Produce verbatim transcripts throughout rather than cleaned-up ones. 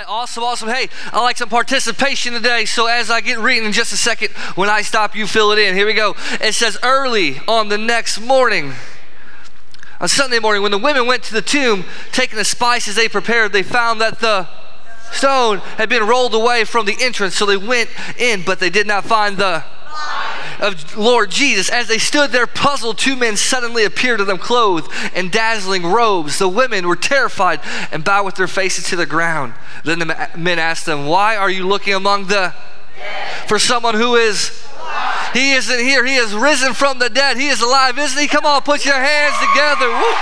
right, awesome, awesome. Hey, I like some participation today, so as I get reading in just a second, when I stop, you fill it in. Here we go. It says, early on the next morning, on Sunday morning, when the women went to the tomb, taking the spices they prepared, they found that the stone had been rolled away from the entrance, so they went in, but they did not find the of Lord Jesus. As they stood there puzzled, two men suddenly appeared to them clothed in dazzling robes. The women were terrified and bowed with their faces to the ground. Then the men asked them, why are you looking among the dead for someone who is alive? He isn't here. He is risen from the dead. He is alive, isn't he? Come on, put your hands together. Woo.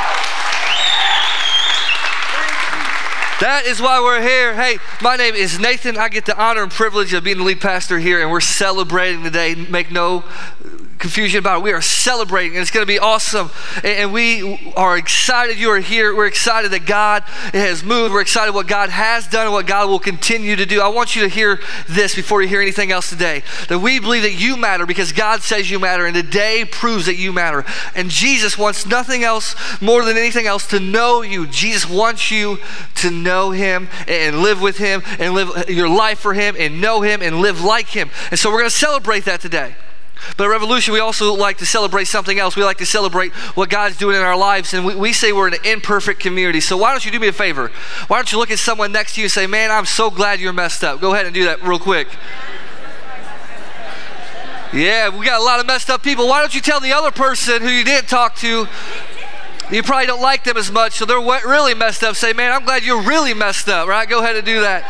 That is why we're here. Hey, my name is Nathan. I get the honor and privilege of being the lead pastor here, and we're celebrating today. Make no confusion about it. We are celebrating, and it's going to be awesome. And we are excited you are here. We're excited that God has moved. We're excited what God has done and what God will continue to do. I want you to hear this before you hear anything else today, that we believe that you matter because God says you matter, and today proves that you matter. And Jesus wants nothing else more than anything else to know you. Jesus wants you to know him and live with him and live your life for him and know him and live like him. And so we're going to celebrate that today. But at Revolution, we also like to celebrate something else. We like to celebrate what God's doing in our lives. And we, we say we're an imperfect community. So why don't you do me a favor? Why don't you look at someone next to you and say, man, I'm so glad you're messed up. Go ahead and do that real quick. Yeah, we got a lot of messed up people. Why don't you tell the other person who you didn't talk to, you probably don't like them as much, so they're really messed up. Say, man, I'm glad you're really messed up, right? Go ahead and do that.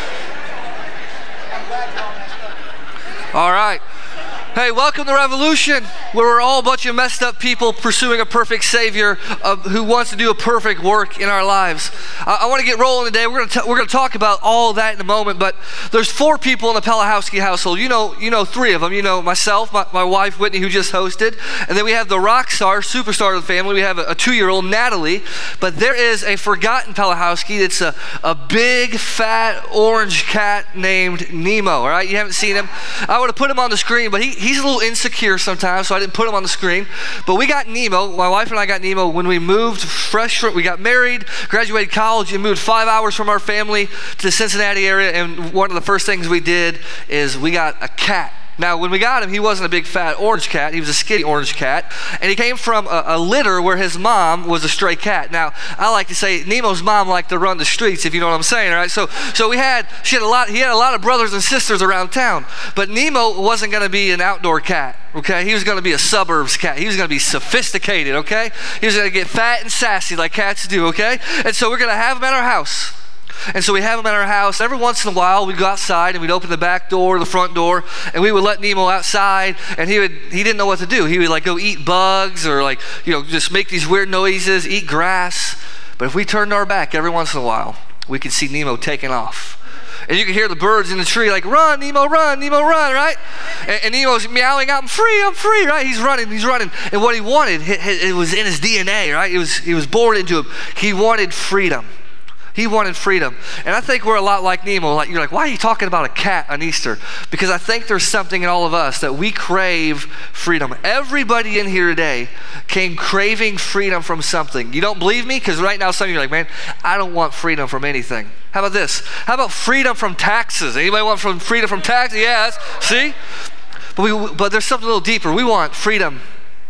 All right. Hey, welcome to Revolution, where we're all a bunch of messed up people pursuing a perfect Savior uh, who wants to do a perfect work in our lives. Uh, I want to get rolling today. We're going to we're going to talk about all that in a moment, but there's four people in the Palahowski household. You know, you know three of them. You know myself, my, my wife Whitney, who just hosted, and then we have the rock star, superstar of the family. We have a, a two-year-old Natalie, but there is a forgotten Palahowski. It's a a big fat orange cat named Nemo. All right, you haven't seen him. I would have put him on the screen, but he. he He's a little insecure sometimes, so I didn't put him on the screen. But we got Nemo, my wife and I got Nemo when we moved fresh from, we got married, graduated college, and moved five hours from our family to the Cincinnati area. And one of the first things we did is we got a cat. Now, when we got him, he wasn't a big fat orange cat. He was a skinny orange cat. And he came from a, a litter where his mom was a stray cat. Now, I like to say Nemo's mom liked to run the streets, if you know what I'm saying, all right? So so we had, she had a lot, he had a lot of brothers and sisters around town. But Nemo wasn't going to be an outdoor cat, okay? He was going to be a suburbs cat. He was going to be sophisticated, okay? He was going to get fat and sassy like cats do, okay? And so we're going to have him at our house. And so we have him at our house. Every once in a while, we'd go outside and we'd open the back door, the front door, and we would let Nemo outside. And he would he didn't know what to do. He would like go eat bugs or like, you know, just make these weird noises, eat grass. But if we turned our back every once in a while, we could see Nemo taking off. And you could hear the birds in the tree like, run, Nemo, run, Nemo, run, right? And, and Nemo's meowing out, I'm free, I'm free, right? He's running, he's running. And what he wanted, it, it was in his D N A, right? It was, it was born into him. He wanted freedom. He wanted freedom. And I think we're a lot like Nemo. Like, you're like, why are you talking about a cat on Easter? Because I think there's something in all of us that we crave freedom. Everybody in here today came craving freedom from something. You don't believe me? Because right now some of you are like, man, I don't want freedom from anything. How about this? How about freedom from taxes? Anybody want from freedom from taxes? Yes. See? But, we, but there's something a little deeper. We want freedom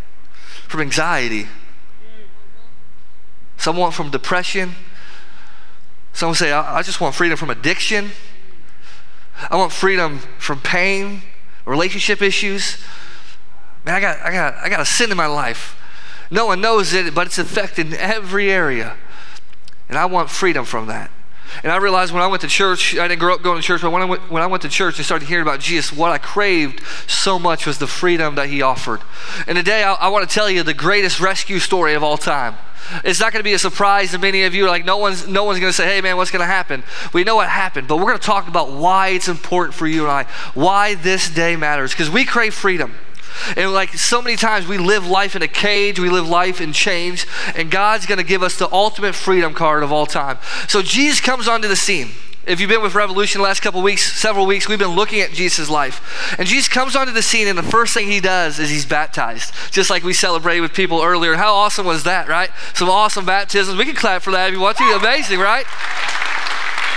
from anxiety. Some want from depression. Some say, I just want freedom from addiction. I want freedom from pain, relationship issues. Man, I got, I got, I got a sin in my life. No one knows it, but it's affecting every area. And I want freedom from that. And I realized when I went to church, I didn't grow up going to church, but when I went, when I went to church and started hearing about Jesus, what I craved so much was the freedom that he offered. And today, I, I want to tell you the greatest rescue story of all time. It's not going to be a surprise to many of you. Like no one's, no one's going to say, hey man, what's going to happen? We know what happened, but we're going to talk about why it's important for you and I, why this day matters, because we crave freedom. And like so many times we live life in a cage, we live life in chains, and God's going to give us the ultimate freedom card of all time. So Jesus comes onto the scene. If you've been with Revolution the last couple weeks, several weeks, we've been looking at Jesus' life. And Jesus comes onto the scene, and the first thing he does is he's baptized, just like we celebrated with people earlier. How awesome was that, right? Some awesome baptisms. We can clap for that if you want to. Amazing, right?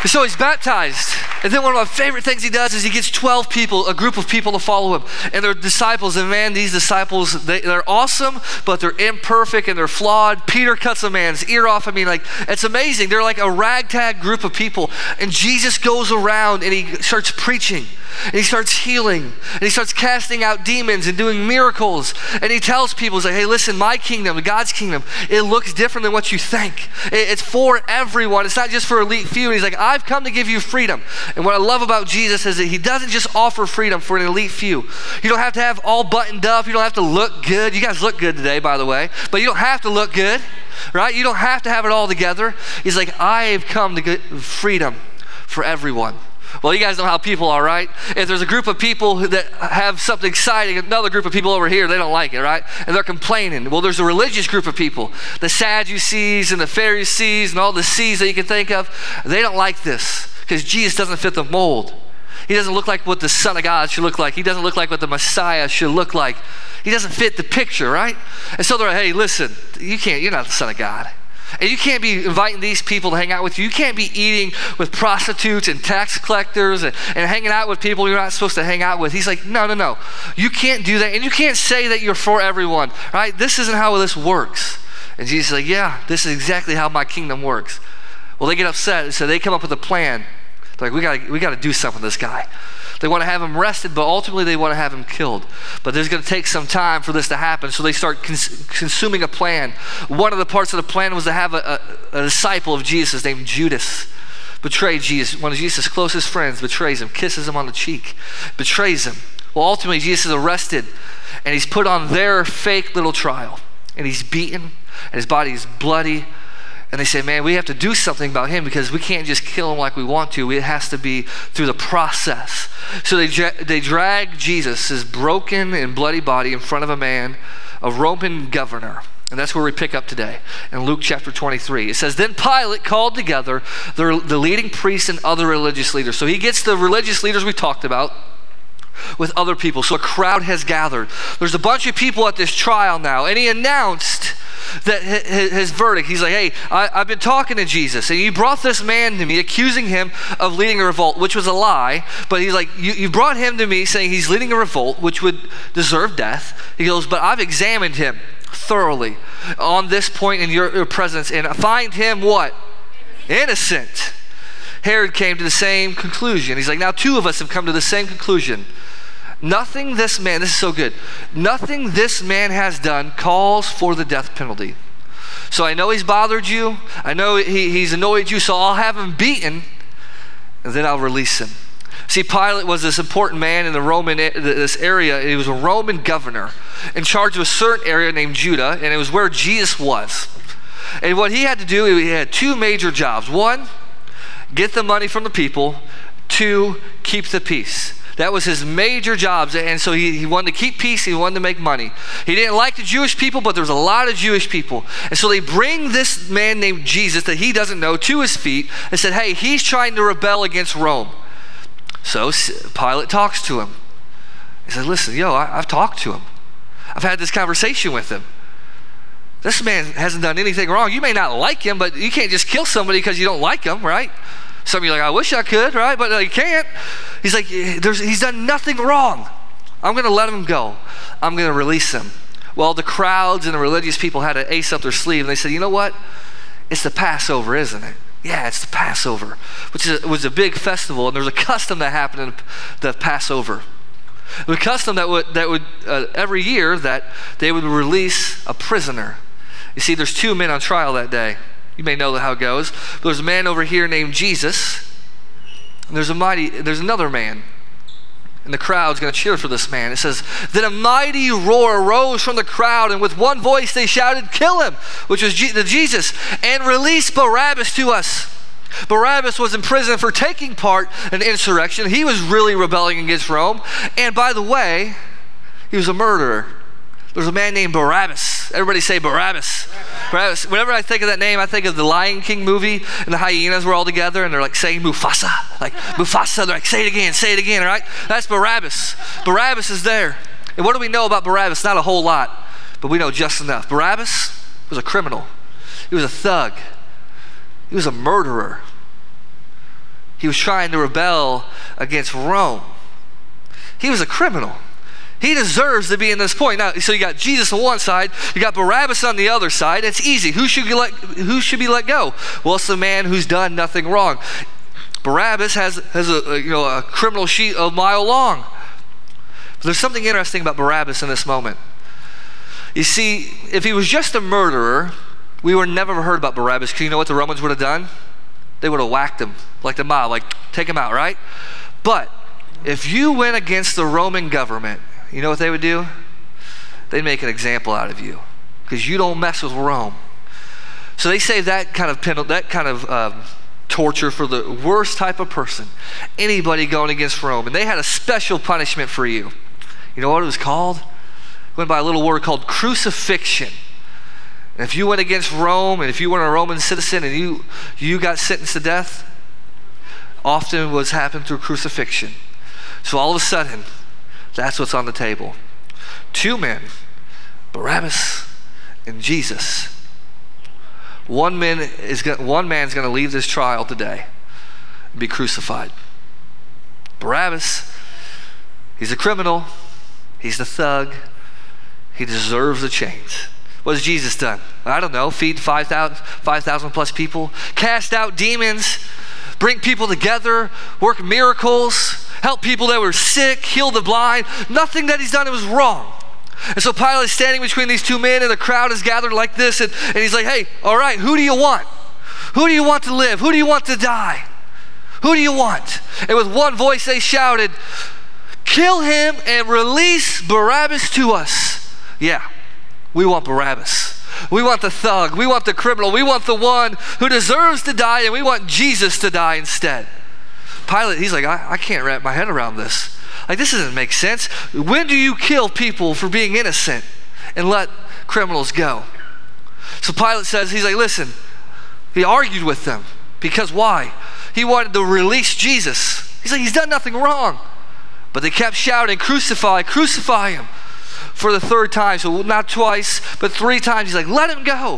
So he's baptized. And then one of my favorite things he does is he gets twelve people, a group of people to follow him. And they're disciples. And man, these disciples, they, they're awesome, but they're imperfect and they're flawed. Peter cuts a man's ear off. I mean, like, it's amazing. They're like a ragtag group of people. And Jesus goes around and he starts preaching. And he starts healing. And he starts casting out demons and doing miracles. And he tells people, he's like, hey, listen, my kingdom, God's kingdom, it looks different than what you think. It, it's for everyone. It's not just for elite few. And he's like, I've come to give you freedom. And what I love about Jesus is that he doesn't just offer freedom for an elite few. You don't have to have all buttoned up. You don't have to look good. You guys look good today, by the way. But you don't have to look good, right? You don't have to have it all together. He's like, I have come to get freedom for everyone. Well, you guys know how people are, right? If there's a group of people that have something exciting, another group of people over here, they don't like it, right? And they're complaining. Well, there's a religious group of people, the Sadducees and the Pharisees and all the C's that you can think of. They don't like this because Jesus doesn't fit the mold. He doesn't look like what the Son of God should look like. He doesn't look like what the Messiah should look like. He doesn't fit the picture, right? And so they're like, hey, listen, you can't, you're not the Son of God. And you can't be inviting these people to hang out with you. You can't be eating with prostitutes and tax collectors and, and hanging out with people you're not supposed to hang out with. He's like, no, no, no. You can't do that. And you can't say that you're for everyone, right? This isn't how this works. And Jesus is like, yeah, this is exactly how my kingdom works. Well, they get upset, so they come up with a plan. They're like, we got we got to do something with this guy. They want to have him arrested, but ultimately they want to have him killed. But there's going to take some time for this to happen, so they start cons- consuming a plan. One of the parts of the plan was to have a, a, a disciple of Jesus named Judas betray Jesus. One of Jesus' closest friends betrays him, kisses him on the cheek, betrays him. Well, ultimately Jesus is arrested, and he's put on their fake little trial, and he's beaten, and his body is bloody. And they say, man, we have to do something about him because we can't just kill him like we want to. It has to be through the process. So they, they drag Jesus, his broken and bloody body, in front of a man, a Roman governor. And that's where we pick up today in Luke chapter twenty-three. It says, then Pilate called together the, the leading priests and other religious leaders. So he gets the religious leaders we talked about with other people. So a crowd has gathered. There's a bunch of people at this trial now. And he announced that his verdict. He's like, hey, I, I've been talking to Jesus, and you brought this man to me accusing him of leading a revolt, which was a lie. But he's like, you, you brought him to me saying he's leading a revolt, which would deserve death. He goes, but I've examined him thoroughly on this point in your, your presence, and I find him what? Innocent. Herod came to the same conclusion. He's like, now two of us have come to the same conclusion. Nothing this man, this is so good, nothing this man has done calls for the death penalty. So I know he's bothered you. I know he, he's annoyed you, so I'll have him beaten, and then I'll release him. See, Pilate was this important man in the Roman, this area. He was a Roman governor in charge of a certain area named Judah, and it was where Jesus was. And what he had to do, he had two major jobs. One, get the money from the people. Two, keep the peace. That was his major jobs, and so he, he wanted to keep peace, he wanted to make money. He didn't like the Jewish people, but there was a lot of Jewish people. And so they bring this man named Jesus that he doesn't know to his feet and said, hey, he's trying to rebel against Rome. So Pilate talks to him. He said, listen, yo, I, I've talked to him. I've had this conversation with him. This man hasn't done anything wrong. You may not like him, but you can't just kill somebody because you don't like him, right? Some of you are like, I wish I could, right? But you can't. He's like, There's, he's done nothing wrong. I'm going to let him go. I'm going to release him. Well, the crowds and the religious people had an ace up their sleeve, and they said, you know what? It's the Passover, isn't it? Yeah, it's the Passover, which is a, was a big festival, and there's a custom that happened in the Passover. The custom that would, that would uh, every year that they would release a prisoner. You see, there's two men on trial that day. You may know how it goes. But there's a man over here named Jesus, and there's a mighty, there's another man. And the crowd's going to cheer for this man. It says, then a mighty roar arose from the crowd, and with one voice they shouted, kill him, which was Je- the Jesus, and release Barabbas to us. Barabbas was in prison for taking part in insurrection. He was really rebelling against Rome. And by the way, he was a murderer. There's a man named Barabbas. Everybody say Barabbas. Barabbas. Whenever I think of that name, I think of the Lion King movie, and the hyenas were all together, and they're like saying Mufasa. Like, Mufasa, they're like, say it again, say it again, all right? That's Barabbas. Barabbas is there. And what do we know about Barabbas? Not a whole lot, but we know just enough. Barabbas was a criminal. He was a thug. He was a murderer. He was trying to rebel against Rome. He was a criminal. He deserves to be in this point. Now, so you got Jesus on one side, you got Barabbas on the other side. It's easy. Who should you let, who should be let go? Well, it's the man who's done nothing wrong. Barabbas has, has a, a, you know, a criminal sheet a mile long. But there's something interesting about Barabbas in this moment. You see, if he was just a murderer, we would never have heard about Barabbas, because you know what the Romans would have done? They would have whacked him like the mob, like take him out, right? But if you went against the Roman government, you know what they would do? They'd make an example out of you, because you don't mess with Rome. So they say that kind of penalty, that kind of um, torture for the worst type of person, anybody going against Rome. And they had a special punishment for you. You know what it was called? It went by a little word called crucifixion. And if you went against Rome, and if you weren't a Roman citizen and you you got sentenced to death, often was happened through crucifixion. So all of a sudden, that's what's on the table. Two men, Barabbas and Jesus. One man is going, one man's going to leave this trial today and be crucified. Barabbas, he's a criminal. He's the thug. He deserves the chains. What has Jesus done? I don't know. Feed five thousand plus people, cast out demons, bring people together, work miracles, help people that were sick, heal the blind. Nothing that he's done was wrong. And so Pilate is standing between these two men, and the crowd is gathered like this, and, and he's like, hey, all right, who do you want? Who do you want to live? Who do you want to die? Who do you want? And with one voice they shouted, kill him and release Barabbas to us. Yeah. We want Barabbas. We want the thug. We want the criminal. We want the one who deserves to die, and we want Jesus to die instead. Pilate, he's like, I, I can't wrap my head around this. Like, this doesn't make sense. When do you kill people for being innocent and let criminals go? So Pilate says, he's like, listen, he argued with them. Because why? He wanted to release Jesus. He's like, he's done nothing wrong. But they kept shouting, crucify, crucify him. For the third time, so not twice, but three times. He's like, let him go.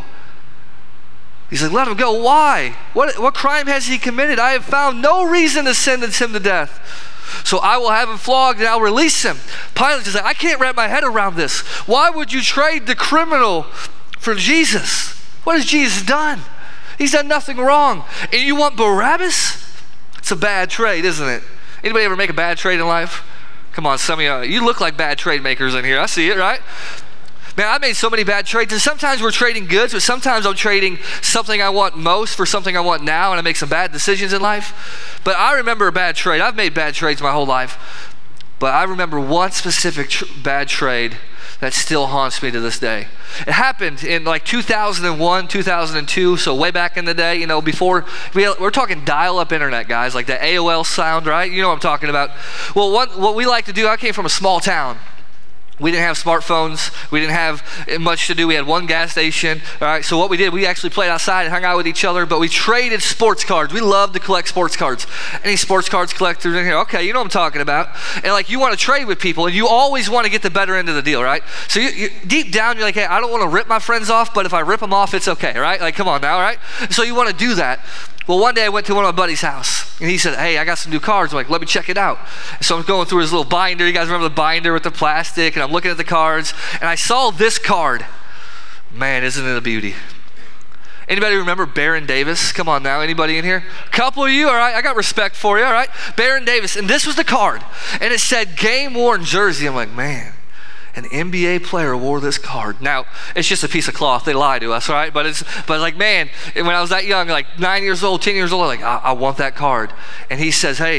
He's like, let him go. Why? What, what crime has he committed? I have found no reason to sentence him to death. So I will have him flogged and I'll release him. Pilate is like, I can't wrap my head around this. Why would you trade the criminal for Jesus? What has Jesus done? He's done nothing wrong. And you want Barabbas? It's a bad trade, isn't it? Anybody ever make a bad trade in life? Come on, some of you, you look like bad trade makers in here. I see it, right? Man, I made so many bad trades, and sometimes we're trading goods, but sometimes I'm trading something I want most for something I want now, and I make some bad decisions in life. But I remember a bad trade. I've made bad trades my whole life, but I remember one specific tr- bad trade that still haunts me to this day. It happened in like two thousand one, two thousand two, so way back in the day, you know, before, we, we're talking dial-up internet, guys, like the A O L sound, right? You know what I'm talking about. Well, what, what we like to do, I came from a small town. We didn't have smartphones. We didn't have much to do. We had one gas station. All right, so what we did, we actually played outside and hung out with each other, but we traded sports cards. We love to collect sports cards. Any sports cards collectors in here? Okay, you know what I'm talking about. And like, you want to trade with people, and you always want to get the better end of the deal, right? So you, you, deep down, you're like, hey, I don't want to rip my friends off, but if I rip them off, it's okay, right? Like, come on now, right? So you want to do that. Well, one day I went to one of my buddy's house, and he said, hey, I got some new cards. I'm like, let me check it out. So I'm going through his little binder. You guys remember the binder with the plastic? And I'm looking at the cards, and I saw this card. Man, isn't it a beauty? Anybody remember Baron Davis? Come on now, anybody in here? A couple of you, all right? I got respect for you, all right? Baron Davis, and this was the card. And it said game-worn jersey. I'm like, man. An N B A player wore this card. Now, it's just a piece of cloth. They lie to us, right? But it's but like, man, when I was that young, like nine years old, ten years old, I'm like, I, I want that card. And he says, hey,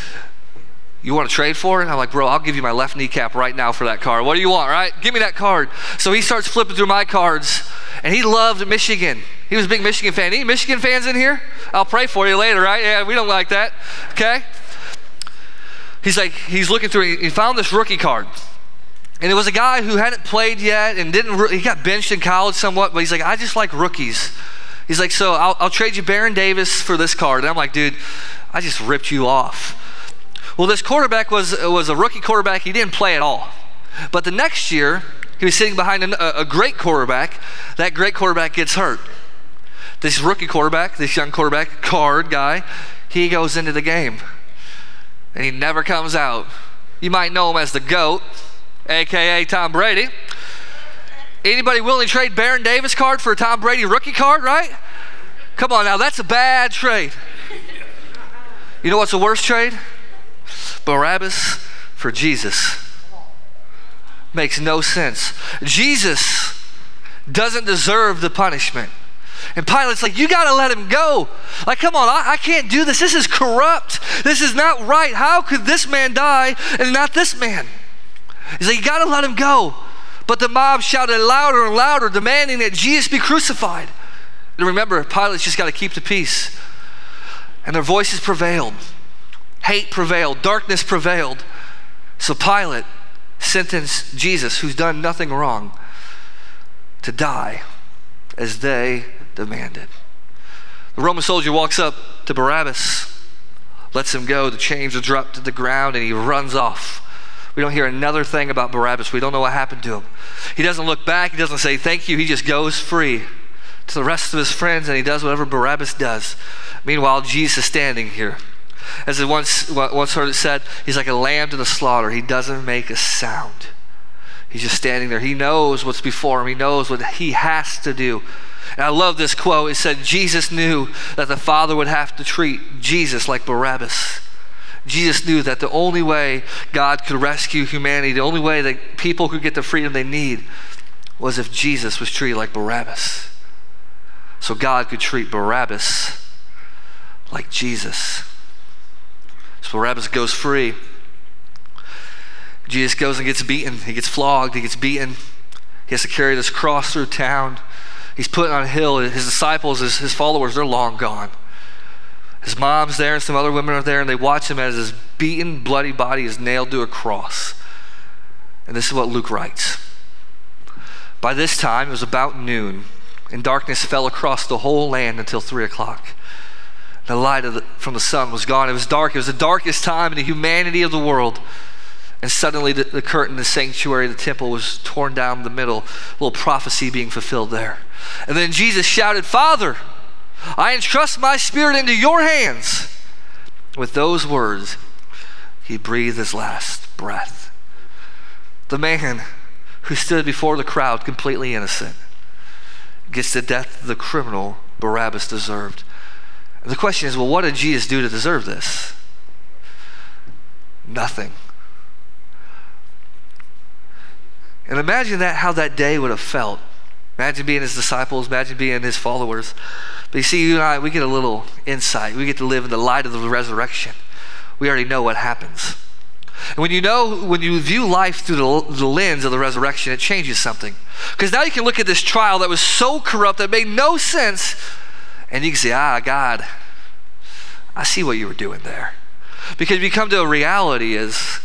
you want to trade for it? I'm like, bro, I'll give you my left kneecap right now for that card. What do you want, right? Give me that card. So he starts flipping through my cards, and he loved Michigan. He was a big Michigan fan. Any Michigan fans in here? I'll pray for you later, right? Yeah, we don't like that, okay? He's like, he's looking through, he found this rookie card. And it was a guy who hadn't played yet and didn't, he got benched in college somewhat, but he's like, I just like rookies. He's like, so I'll, I'll trade you Baron Davis for this card. And I'm like, dude, I just ripped you off. Well, this quarterback was, was a rookie quarterback. He didn't play at all. But the next year, he was sitting behind a, a great quarterback. That great quarterback gets hurt. This rookie quarterback, this young quarterback, card guy, he goes into the game and he never comes out. You might know him as the GOAT, A K A Tom Brady. Anybody willing to trade Baron Davis card for a Tom Brady rookie card, right? Come on now, that's a bad trade. You know what's the worst trade? Barabbas for Jesus. Makes no sense. Jesus doesn't deserve the punishment. And Pilate's like, you got to let him go. Like, come on, I, I can't do this. This is corrupt. This is not right. How could this man die and not this man? He's like, you got to let him go. But the mob shouted louder and louder, demanding that Jesus be crucified. And remember, Pilate's just got to keep the peace. And their voices prevailed. Hate prevailed. Darkness prevailed. So Pilate sentenced Jesus, who's done nothing wrong, to die as they demanded. The Roman soldier walks up to Barabbas, lets him go. The chains are dropped to the ground, and he runs off. We don't hear another thing about Barabbas. We don't know what happened to him. He doesn't look back. He doesn't say thank you. He just goes free to the rest of his friends, and he does whatever Barabbas does. Meanwhile, Jesus is standing here. As it once, once heard it said, he's like a lamb to the slaughter. He doesn't make a sound. He's just standing there. He knows what's before him. He knows what he has to do. And I love this quote. It said, Jesus knew that the Father would have to treat Jesus like Barabbas. Jesus knew that the only way God could rescue humanity, the only way that people could get the freedom they need, was if Jesus was treated like Barabbas. So God could treat Barabbas like Jesus. So Barabbas goes free. Jesus goes and gets beaten. He gets flogged. He gets beaten. He has to carry this cross through town. He's put on a hill. His disciples, his, his followers, they're long gone. His mom's there and some other women are there, and they watch him as his beaten, bloody body is nailed to a cross. And this is what Luke writes. By this time, it was about noon, and darkness fell across the whole land until three o'clock. The light of the, from the sun was gone. It was dark. It was the darkest time in the humanity of the world. And suddenly the, the curtain, the sanctuary, the temple was torn down the middle. A little prophecy being fulfilled there. And then Jesus shouted, Father, I entrust my spirit into your hands. With those words, he breathed his last breath. The man who stood before the crowd, completely innocent, gets the death the criminal Barabbas deserved. And the question is, well, what did Jesus do to deserve this? Nothing. And imagine that, how that day would have felt. Imagine being his disciples, imagine being his followers. But you see, you and I, we get a little insight. We get to live in the light of the resurrection. We already know what happens. And when you know, when you view life through the, the lens of the resurrection, it changes something. Because now you can look at this trial that was so corrupt that made no sense, and you can say, ah, God, I see what you were doing there. Because you come to a reality is,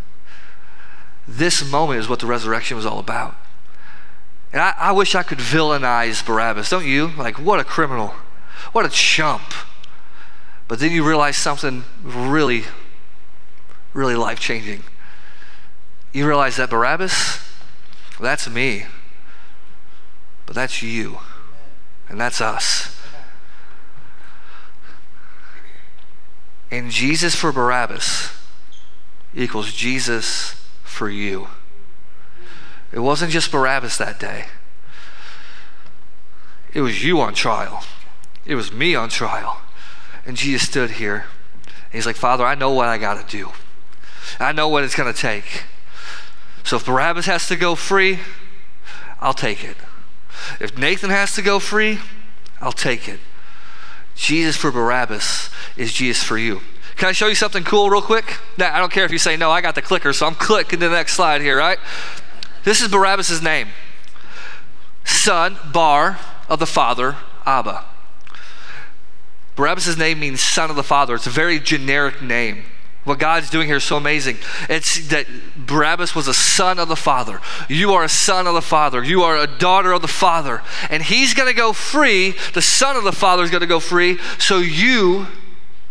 this moment is what the resurrection was all about. And I, I wish I could villainize Barabbas, don't you? Like, what a criminal. What a chump. But then you realize something really, really life-changing. You realize that Barabbas, well, that's me. But that's you. And that's us. And Jesus for Barabbas equals Jesus for you. It wasn't just Barabbas that day. It was you on trial. It was me on trial. And Jesus stood here. And he's like, Father, I know what I got to do. I know what it's going to take. So if Barabbas has to go free, I'll take it. If Nathan has to go free, I'll take it. Jesus for Barabbas is Jesus for you. Can I show you something cool real quick? Now, I don't care if you say no, I got the clicker, so I'm clicking to the next slide here, right? This is Barabbas' name. Son, Bar, of the father, Abba. Barabbas' name means son of the father. It's a very generic name. What God's doing here is so amazing. It's that Barabbas was a son of the Father. You are a son of the Father. You are a daughter of the Father. And he's going to go free. The son of the Father is going to go free. So you,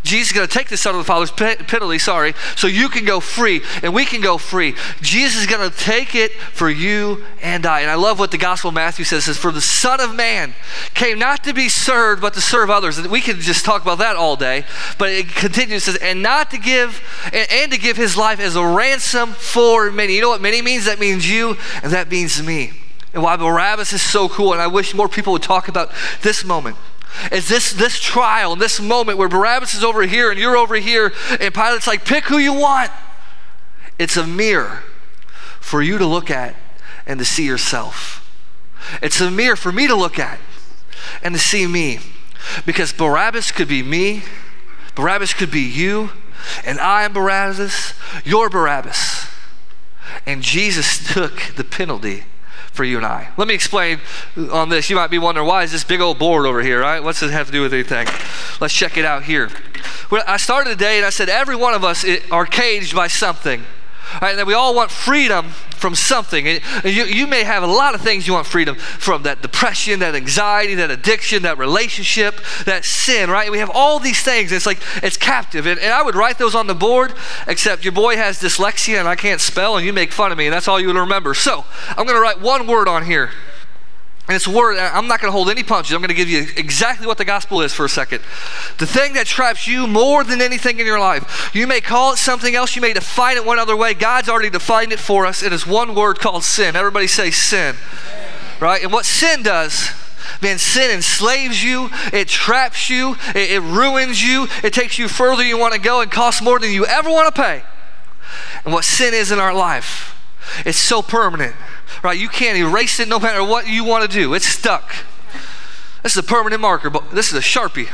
Jesus is going to take the Son of the Father's penalty, sorry, so you can go free and we can go free. Jesus is going to take it for you and I. And I love what the Gospel of Matthew says, it says, for the Son of Man came not to be served, but to serve others. And we could just talk about that all day, but it continues, it says, and not to give, and, and to give his life as a ransom for many. You know what many means? That means you, and that means me. And why Barabbas is so cool, and I wish more people would talk about this moment, is this this trial, this moment where Barabbas is over here and you're over here, and Pilate's like, pick who you want. It's a mirror for you to look at and to see yourself. It's a mirror for me to look at and to see me. Because Barabbas could be me, Barabbas could be you, and I am Barabbas, you're Barabbas. And Jesus took the penalty for you and I. Let me explain on this. You might be wondering, why is this big old board over here, right? What's it have to do with anything? Let's check it out here. Well, I started today and I said every one of us are caged by something. Right, and that we all want freedom from something. And you, you may have a lot of things you want freedom from, that depression, that anxiety, that addiction, that relationship, that sin, right? We have all these things. It's like, it's captive. And, and I would write those on the board, except your boy has dyslexia and I can't spell and you make fun of me and that's all you would remember. So I'm going to write one word on here. And it's a word, I'm not going to hold any punches. I'm going to give you exactly what the gospel is for a second. The thing that traps you more than anything in your life. You may call it something else. You may define it one other way. God's already defined it for us. It is one word called sin. Everybody say sin. Right? And what sin does, man, sin enslaves you. It traps you. It, it ruins you. It takes you further you want to go and costs more than you ever want to pay. And what sin is in our life, it's so permanent. Right, you can't erase it no matter what you want to do. It's stuck. This is a permanent marker, but this is a Sharpie.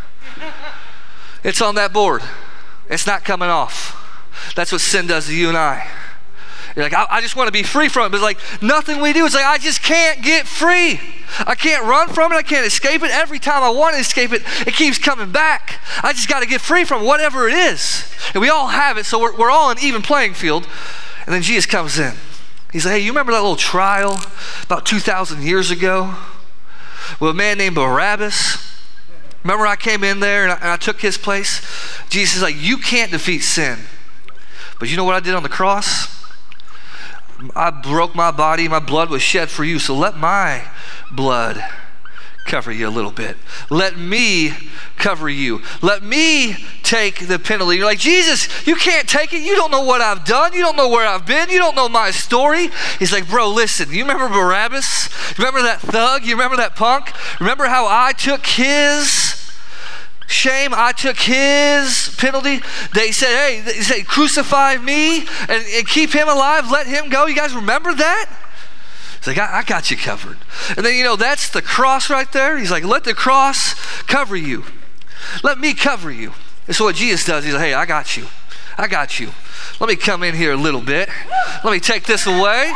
It's on that board. It's not coming off. That's what sin does to you and I. You're like, I, I just want to be free from it. But it's like, nothing we do. It's like, I just can't get free. I can't run from it. I can't escape it. Every time I want to escape it, it keeps coming back. I just got to get free from whatever it is. And we all have it, so we're, we're all on an even playing field. And then Jesus comes in. He's like, hey, you remember that little trial about two thousand years ago with a man named Barabbas? Remember I came in there and I, and I took his place? Jesus is like, you can't defeat sin. But you know what I did on the cross? I broke my body, my blood was shed for you, so let my blood cover you a little bit. Let me cover you. Let me take the penalty. You're like, Jesus, you can't take it. You don't know what I've done. You don't know where I've been. You don't know my story. He's like, bro, listen, you remember Barabbas? Remember that thug? You remember that punk? Remember how I took his shame? I took his penalty. They said, hey, they said, crucify me and, and keep him alive. Let him go. You guys remember that? He's like, I, I got you covered. And then, you know, that's the cross right there. He's like, let the cross cover you. Let me cover you. And so what Jesus does, he's like, hey, I got you. I got you. Let me come in here a little bit. Let me take this away.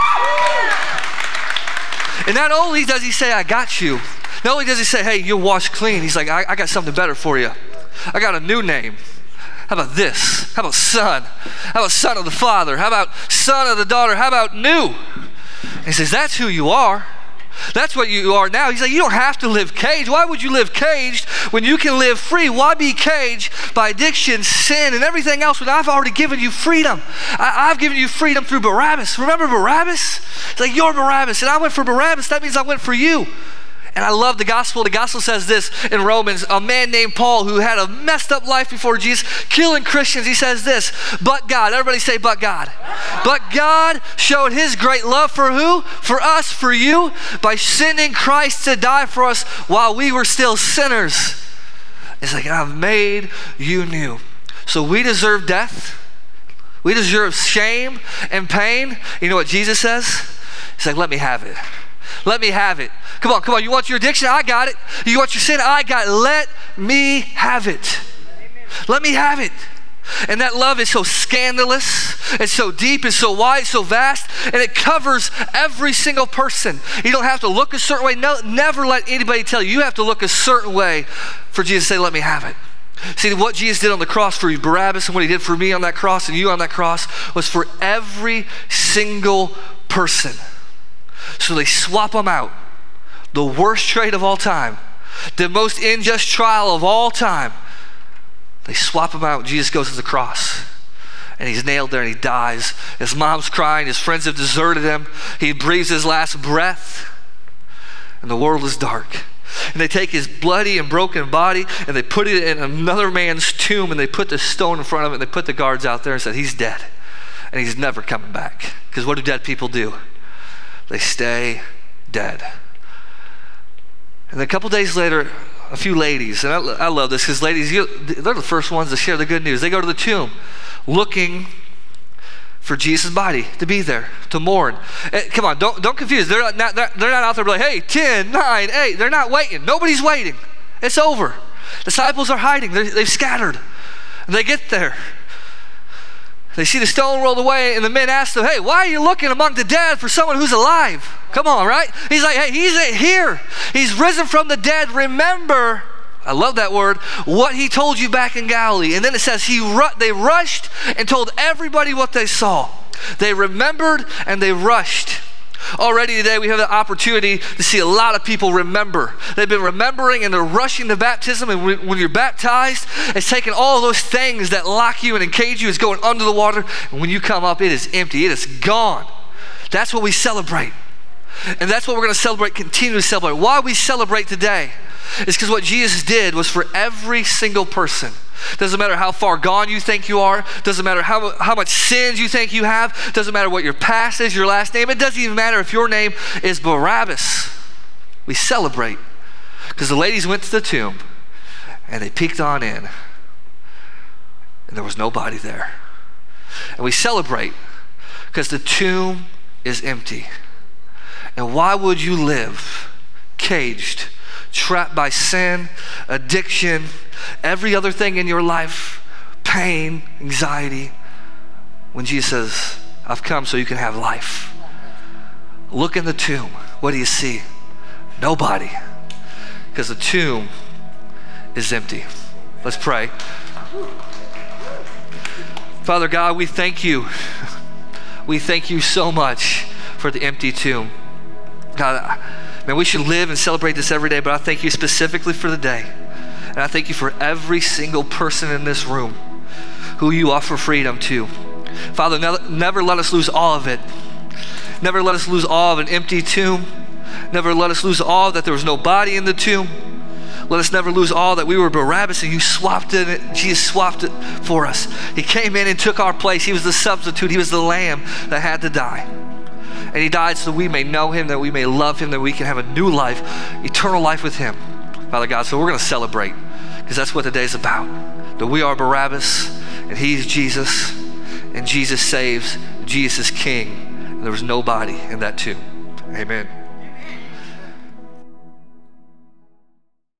And not only does he say, I got you, not only does he say, hey, you're washed clean, he's like, I, I got something better for you. I got a new name. How about this? How about son? How about son of the Father? How about son of the daughter? How about new? He says, that's who you are. That's what you are now. He's like, you don't have to live caged. Why would you live caged when you can live free? Why be caged by addiction, sin, and everything else when I've already given you freedom? I, I've given you freedom through Barabbas. Remember Barabbas? It's like, you're Barabbas, and I went for Barabbas. That means I went for you. And I love the gospel. The gospel says this in Romans. A man named Paul who had a messed up life before Jesus, killing Christians. He says this, but God. Everybody say, but God. But God showed his great love for who? For us, for you, by sending Christ to die for us while we were still sinners. It's like, I've made you new. So we deserve death. We deserve shame and pain. You know what Jesus says? He's like, let me have it. Let me have it. Come on, come on. You want your addiction? I got it. You want your sin? I got it. Let me have it. Amen. Let me have it. And that love is so scandalous, it's so deep, it's so wide, it's so vast, and it covers every single person. You don't have to look a certain way. No, never let anybody tell you. You have to look a certain way for Jesus to say, let me have it. See, what Jesus did on the cross for Barabbas and what he did for me on that cross and you on that cross was for every single person. So they swap them out. The worst trade of all time, the most unjust trial of all time. They swap him out. Jesus goes to the cross. And he's nailed there and he dies. His mom's crying. His friends have deserted him. He breathes his last breath. And the world is dark. And they take his bloody and broken body and they put it in another man's tomb and they put the stone in front of it and they put the guards out there and said, he's dead. And he's never coming back. Because what do dead people do? They stay dead. And a couple days later, a few ladies, and I, I love this because ladies, you, they're the first ones to share the good news. They go to the tomb looking for Jesus' body to be there, to mourn. Eh, come on, don't don't confuse. They're not, they're, they're not out there like, hey, ten, nine, eight. They're not waiting. Nobody's waiting. It's over. Disciples are hiding. They're, they've scattered. And they get there. They see the stone rolled away, and the men ask them, hey, why are you looking among the dead for someone who's alive? Come on, right? He's like, hey, he's here. He's risen from the dead. Remember, I love that word, what he told you back in Galilee. And then it says he ru- they rushed and told everybody what they saw. They remembered and they rushed. Already today we have the opportunity to see a lot of people remember. They've been remembering and they're rushing to baptism, and when you're baptized, it's taking all those things that lock you and encage you, it's going under the water, and when you come up, it is empty, it is gone. That's what we celebrate. And that's what we're going to celebrate, continue to celebrate. Why we celebrate today is because what Jesus did was for every single person. Doesn't matter how far gone you think you are. Doesn't matter how, how much sins you think you have. Doesn't matter what your past is, your last name. It doesn't even matter if your name is Barabbas. We celebrate because the ladies went to the tomb and they peeked on in and there was nobody there. And we celebrate because the tomb is empty. And why would you live caged, trapped by sin, addiction, every other thing in your life, pain, anxiety, when Jesus says, I've come so you can have life? Look in the tomb. What do you see? Nobody. Because the tomb is empty. Let's pray. Father God, we thank you. We thank you so much for the empty tomb. God, man, we should live and celebrate this every day, but I thank you specifically for the day. And I thank you for every single person in this room who you offer freedom to. Father, never, never let us lose all of it. Never let us lose all of an empty tomb. Never let us lose all that there was no body in the tomb. Let us never lose all that we were Barabbas and you swapped it. Jesus swapped it for us. He came in and took our place. He was the substitute. He was the lamb that had to die. And he died so we may know him, that we may love him, that we can have a new life, eternal life with him. Father God, so we're going to celebrate because that's what the day is about. That we are Barabbas and he's Jesus, and Jesus saves, Jesus is King, and there was nobody in that tomb. Amen.